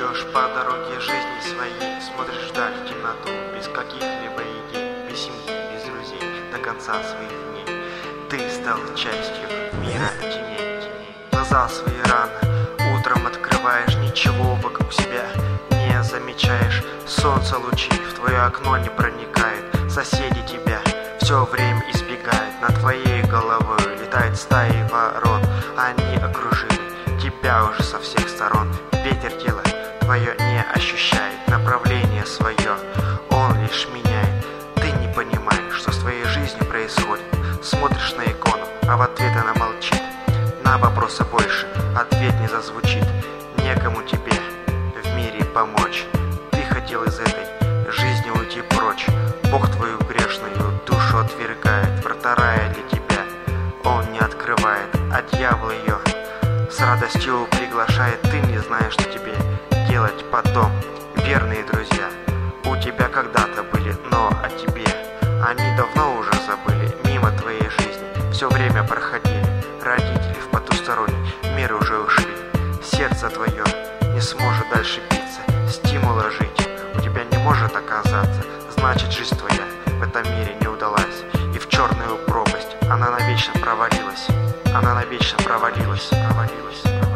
Идешь по дороге жизни своей, смотришь вдаль в темноту, без каких-либо идей, без семьи, без друзей, до конца своих дней. Ты стал частью мира теней. Глаза свои рано утром открываешь, ничего вокруг себя не замечаешь. Солнце лучи в твое окно не проникает, соседи тебя все время избегают. Над твоей головой летает стаи ворон, они окружили тебя уже со всех сторон. Ветер тело твое не ощущает, направление свое он лишь меняет. Ты не понимаешь, что с твоей жизнью происходит. Смотришь на икону, а в ответ она молчит. На вопросы больше ответ не зазвучит. Некому тебе в мире помочь. Ты хотел из этой жизни уйти прочь. Бог твою грешную душу отвергает. Врата рая для тебя он не открывает, а дьявол ее с радостью приглашает. Ты не знаешь, что тебе делать потом. Верные друзья у тебя когда-то были, но о тебе они давно уже забыли. Мимо твоей жизни все время проходили. Родители в потусторонний мир уже ушли. Сердце твое не сможет дальше биться. Стимула жить у тебя не может оказаться. Значит, жизнь твоя в этом мире не удалась. И в черную пропасть она навечно провалилась. Она навечно провалилась.